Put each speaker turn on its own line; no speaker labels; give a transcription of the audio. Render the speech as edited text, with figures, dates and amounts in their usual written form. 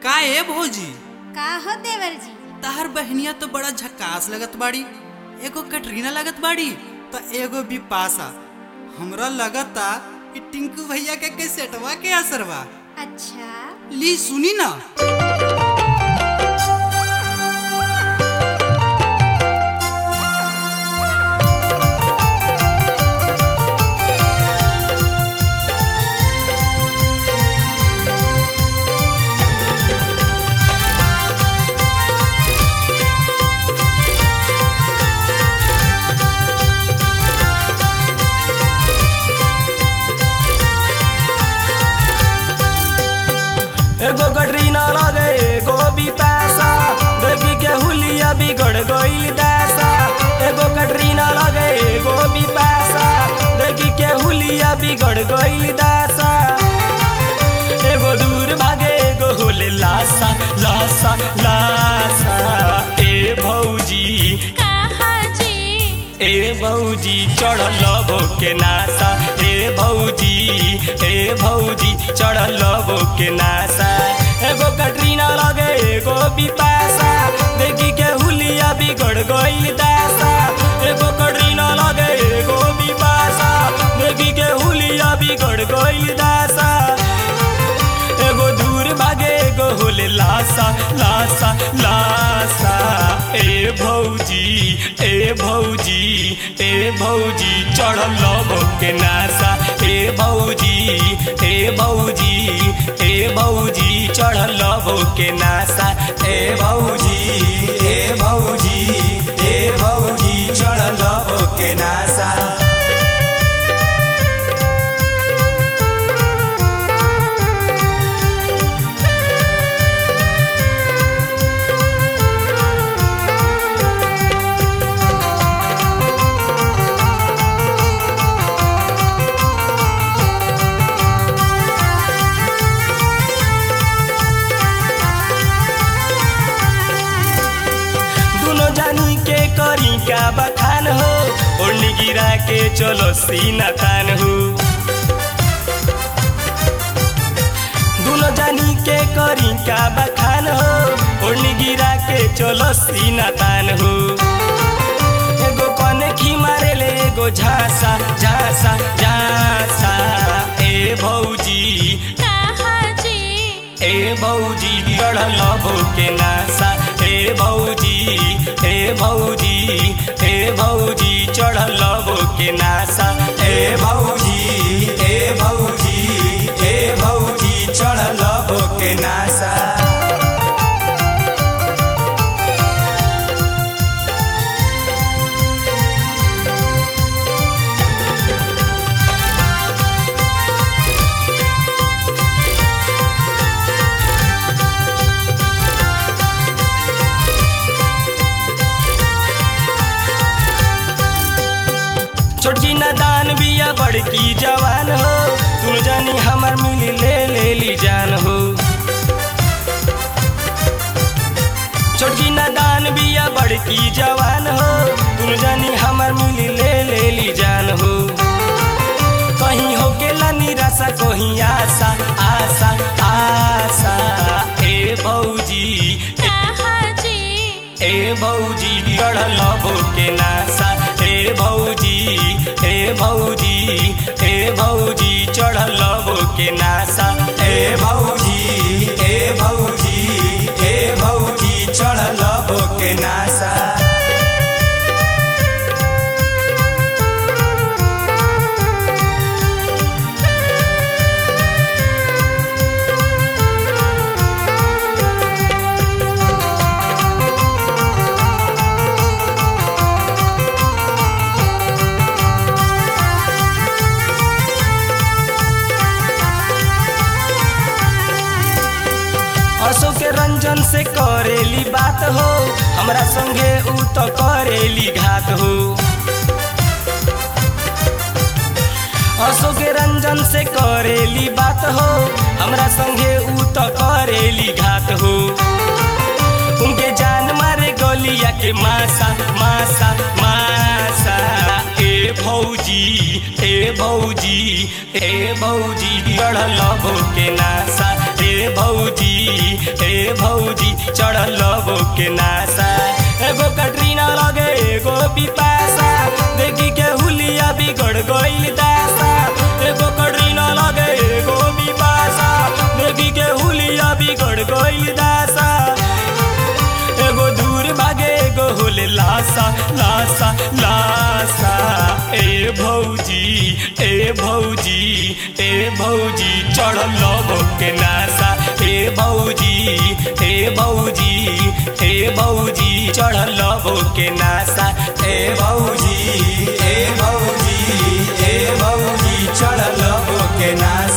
का ए भौजी
का हो देवर जी?
तहर बहनिया तो बड़ा झकास लगत बाड़ी। एगो कटरीना लगत बाड़ी तो एगो बिपाशा। हमरा लगता कि टिंकू भैया के कैसेटवा के असरवा।
अच्छा
ली सुनी ना।
एगो कटरीना लगे एगो बिपाशा, देखी के हुलिया बिगड़ गइल दासा। एगो कटरीना लगे एगो बिपाशा, देखी के हुलिया बिगड़ गइल दासा। एगो दूर भागे एगो होले लासा लासा लासा। ए भौजी
कहाँ जी?
ए भौजी चढ़ल के नासा। ए भौजी चढ़ल के नासा। एगो कटरीना लगे एगो बिपाशा, देखी के हुलिया बिगड़ गइल दासा। एगो कटरीना लगे एगो बिपाशा, देखी के हुलिया बिगड़ गइल दासा। एगो दूर भागे एगो होले लासा लासा लासा। ए भौजी चढ़ल के नासा। ए भौजी चढ़ल के नासा। ए भौजी चढ़ल के नासा। जानी के करी का बखान हो, ओढ़नी गिरा के चलो सीना तान हो। दोनों जानी के करी का बखान हो, ओढ़नी गिरा के चलो सीना तान हो। एगो कने खी मारे ले एगो झांसा झांसा झांसा। ए भौजी
कहाँ जी?
ए भौजी चढ़ल के नासा। ए भौजी चढ़ल के नासा। ए भौजी चढ़ल के नासा। छोटकी नदान बिया बड़की जवान हो, तू जानी हमर मिली ले ली जान हो। छोटकी नदान बिया बड़की जवान हो, तू जानी हमर मिली ले ली जान हो। कहीं हो गेला निराशा कहीं आशा आशा आशा। ए भौजी
कहाँ जी?
ए भौजी चढ़ल के नासा। ए भौजी चढ़ल के नासा। ए भौजी चढ़ल के नासा। अशोक के रंजन से करेली बात हो, हमरा संगे उ तो करेली घात हो। अशोक के रंजन से करेली बात हो, हमरा संगे उ तो करेली घात हो। उनके जान मारे गलिया के मासा मासा मासा। ए भौजी चढ़ल के नासा। ए चढ़ल लबो के नासा एगो कटरीना लगे एगो बिपाशा देखी के हुलिया बिगड़ गइल दासा एगो कटरीना लगे एगो बिपाशा देखी के हुलिया बिगड़ गइल दासा एगो दूर भागे एगो होले लासा लासा लासा ए भौजी ए भौजी ए भौजी चढ़ल लबो के नासा ए भौजी ए भौजी ए भौजी चढ़ल लबो के नासा ए भौजी ए भौजी ए भौजी चढ़ल लबो के नासा।